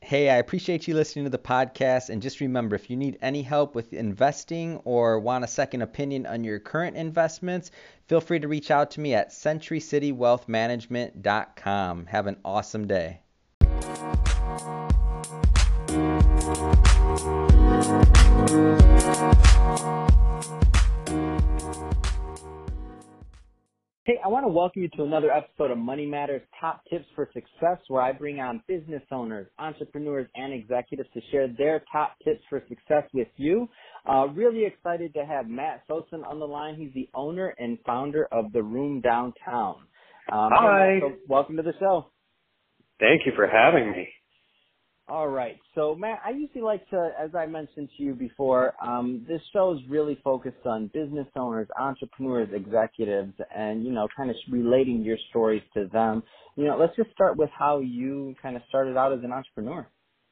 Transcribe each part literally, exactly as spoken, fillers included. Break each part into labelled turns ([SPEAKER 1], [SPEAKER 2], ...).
[SPEAKER 1] Hey, I appreciate you listening to the podcast. And just remember, if you need any help with investing or want a second opinion on your current investments, feel free to reach out to me at century city wealth management dot com. Have an awesome day.
[SPEAKER 2] Hey, I want to welcome you to another episode of Money Matters Top Tips for Success, where I bring on business owners, entrepreneurs, and executives to share their top tips for success with you. Uh, really excited to have Matt Sosen on the line. He's the owner and founder of The Room Downtown. Um,
[SPEAKER 3] Hi.
[SPEAKER 2] Hey, Matt, so welcome to the show.
[SPEAKER 3] Thank you for having me.
[SPEAKER 2] All right. So, Matt, I usually like to, as I mentioned to you before, um, this show is really focused on business owners, entrepreneurs, executives, and, you know, kind of relating your stories to them. You know, let's just start with how you kind of started out as an entrepreneur.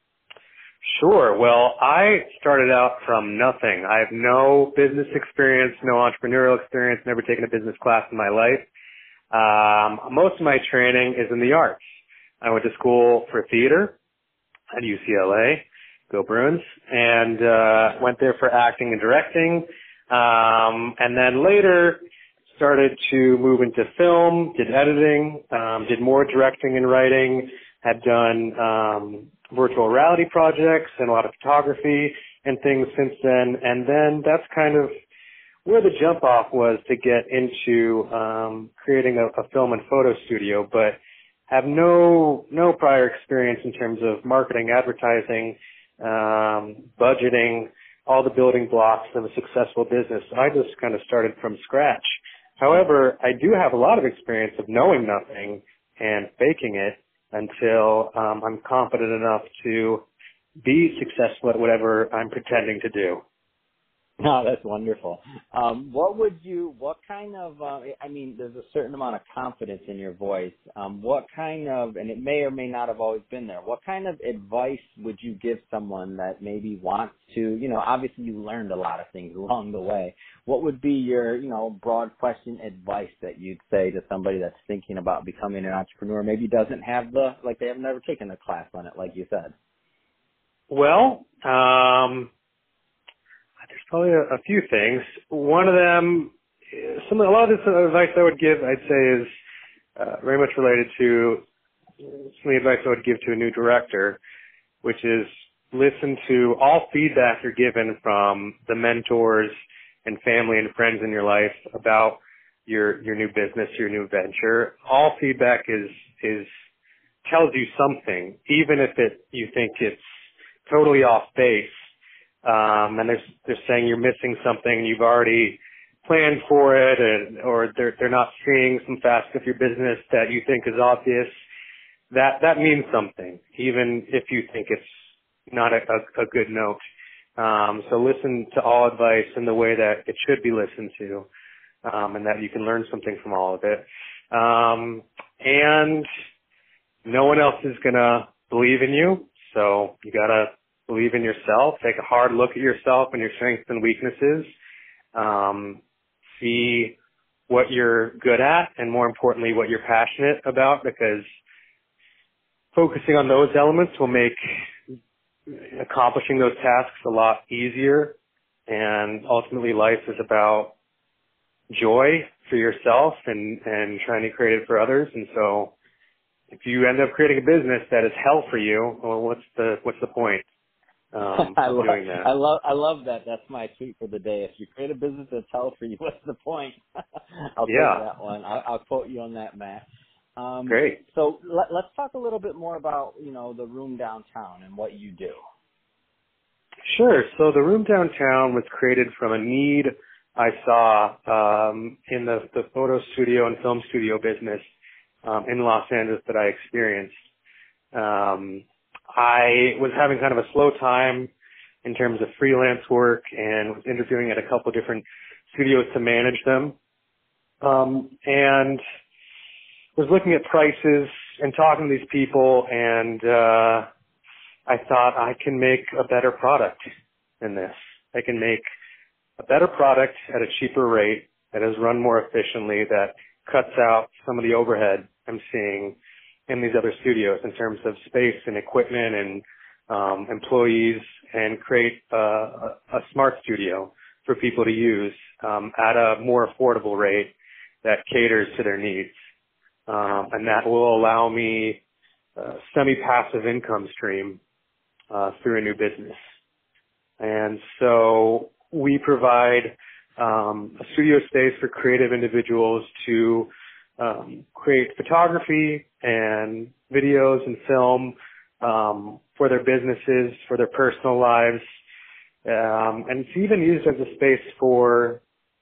[SPEAKER 3] Sure. Well, I started out from nothing. I have no business experience, no entrepreneurial experience, never taken a business class in my life. Um, most of my training is in the arts. I went to school for theater at U C L A, go Bruins, and uh, went there for acting and directing, um, and then later started to move into film, did editing, um, did more directing and writing, had done um, virtual reality projects and a lot of photography and things since then, and then that's kind of where the jump off was to get into um, creating a, a film and photo studio, but have no no prior experience in terms of marketing, advertising, um, budgeting, all the building blocks of a successful business. I just kind of started from scratch. However, I do have a lot of experience of knowing nothing and faking it until um, I'm confident enough to be successful at whatever I'm pretending to do.
[SPEAKER 2] Oh, that's wonderful. Um, what would you, what kind of, uh, I mean, there's a certain amount of confidence in your voice. Um, what kind of, and it may or may not have always been there, what kind of advice would you give someone that maybe wants to, you know, obviously you learned a lot of things along the way. What would be your, you know, broad question advice that you'd say to somebody that's thinking about becoming an entrepreneur, maybe doesn't have the, like they have never taken a class on it, like you said?
[SPEAKER 3] Well, um, there's probably a, a few things. One of them, some a lot of this advice I would give, I'd say, is uh, very much related to some of the advice I would give to a new director, which is listen to all feedback you're given from the mentors and family and friends in your life about your your new business, your new venture. All feedback is is tells you something, even if it you think it's totally off base. Um, and they're, they're saying you're missing something and you've already planned for it, and, or they're, they're not seeing some facets of your business that you think is obvious. That, that means something, even if you think it's not a, a, a good note. Um, so listen to all advice in the way that it should be listened to, um, and that you can learn something from all of it. Um, and no one else is gonna believe in you, so you gotta believe in yourself. Take a hard look at yourself and your strengths and weaknesses. Um, see what you're good at, and more importantly, what you're passionate about, because focusing on those elements will make accomplishing those tasks a lot easier. And ultimately, life is about joy for yourself and, and trying to create it for others. And so if you end up creating a business that is hell for you, well, what's the, what's the point? Um,
[SPEAKER 2] I love,
[SPEAKER 3] doing that.
[SPEAKER 2] I love, I love that. That's my tweet for the day. If you create a business that's hell for you, what's the point? I'll
[SPEAKER 3] Yeah.
[SPEAKER 2] take that one. I'll, I'll quote you on that, Matt. Um,
[SPEAKER 3] Great.
[SPEAKER 2] So let, let's talk a little bit more about, you know, the Room Downtown and what you do.
[SPEAKER 3] Sure. So the Room Downtown was created from a need I saw um, in the, the photo studio and film studio business um, in Los Angeles that I experienced. Um, I was having kind of a slow time in terms of freelance work and was interviewing at a couple different studios to manage them. Um, and was looking at prices and talking to these people, and uh, I thought I can make a better product than this. I can make a better product at a cheaper rate that is run more efficiently, that cuts out some of the overhead I'm seeing in these other studios in terms of space and equipment and um, employees and create a, a, a smart studio for people to use um, at a more affordable rate that caters to their needs. Um, and that will allow me a semi-passive income stream uh, through a new business. And so we provide um, a studio space for creative individuals to um, create photography and videos and film um, for their businesses, for their personal lives, um, and it's even used as a space for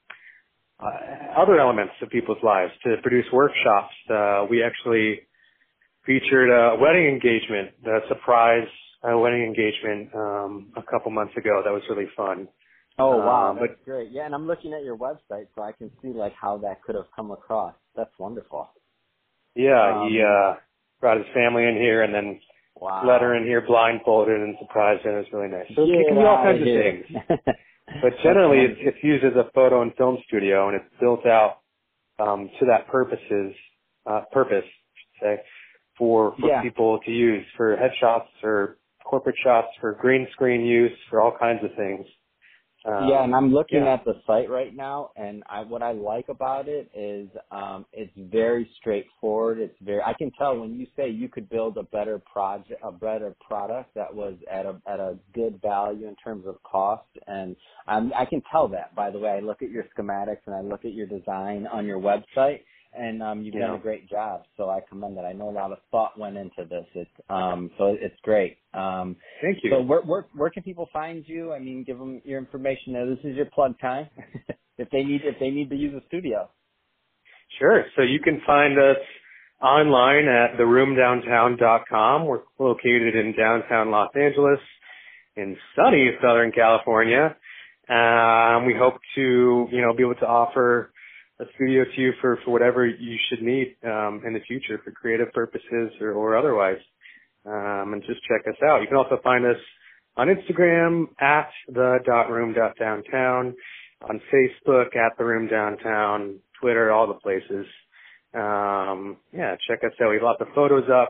[SPEAKER 3] uh, other elements of people's lives to produce workshops. Uh, we actually featured a wedding engagement, a surprise uh, wedding engagement um, a couple months ago. That was really fun.
[SPEAKER 2] Oh, wow.
[SPEAKER 3] Um,
[SPEAKER 2] that's
[SPEAKER 3] but
[SPEAKER 2] great. Yeah, and I'm looking at your website, so I can see, like, how that could have come across. That's wonderful.
[SPEAKER 3] yeah,
[SPEAKER 2] Um,
[SPEAKER 3] he uh, brought his family in here and then
[SPEAKER 2] wow.
[SPEAKER 3] let her in here blindfolded and surprised her. It was really nice. So it
[SPEAKER 2] Get
[SPEAKER 3] can be all
[SPEAKER 2] outta
[SPEAKER 3] kinds of
[SPEAKER 2] here.
[SPEAKER 3] things. But generally, it's, it's used as a photo and film studio, and it's built out um, to that purposes, uh, purpose, I should say, for, for
[SPEAKER 2] Yeah.
[SPEAKER 3] people to use for headshots or corporate shots, for green screen use, for all kinds of things. Um,
[SPEAKER 2] Yeah, and I'm looking
[SPEAKER 3] yeah.
[SPEAKER 2] at the site right now, and I, what I like about it is um, it's very straightforward. It's very. I can tell when you say you could build a better project, a better product that was at a at a good value in terms of cost, and um, I can tell that. By the way, I look at your schematics and I look at your design on your website, and um, you've
[SPEAKER 3] Yeah.
[SPEAKER 2] done a great job. So I commend that. I know a lot of thought went into this. It's um, so it's great. Um,
[SPEAKER 3] Thank you.
[SPEAKER 2] So where, where where can people find you? I mean, give them your information. Now, this is your plug time. if they need if they need to use a studio.
[SPEAKER 3] Sure. So you can find us online at the room downtown dot com. We're located in downtown Los Angeles in sunny Southern California. Um, we hope to, you know, be able to offer a studio to you for, for whatever you should need um, in the future for creative purposes or, or otherwise. Um, and just check us out. You can also find us on Instagram at the dot room dot downtown, on Facebook at the room downtown, Twitter, all the places. Um, yeah, check us out. We have lots of photos up,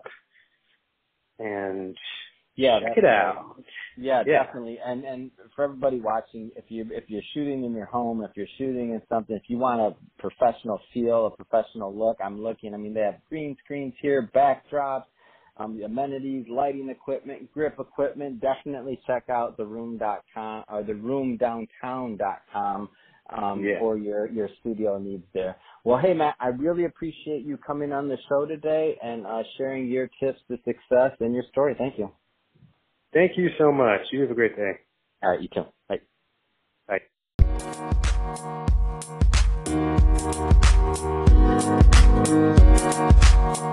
[SPEAKER 3] and
[SPEAKER 2] Yeah,
[SPEAKER 3] check
[SPEAKER 2] that's
[SPEAKER 3] it
[SPEAKER 2] right.
[SPEAKER 3] out.
[SPEAKER 2] Yeah,
[SPEAKER 3] Yeah.
[SPEAKER 2] definitely. And and for everybody watching, if you if you're shooting in your home, if you're shooting in something, if you want a professional feel, a professional look, I'm looking. I mean, they have green screens here, backdrops, um, the amenities, lighting equipment, grip equipment. Definitely check out the room dot com or the room downtown dot com um,
[SPEAKER 3] Yeah.
[SPEAKER 2] for your your studio needs there. Well, hey Matt, I really appreciate you coming on the show today and uh, sharing your tips to success and your story. Thank you.
[SPEAKER 3] Thank you so much. You have a great day.
[SPEAKER 2] All right, you too. Bye.
[SPEAKER 3] Bye.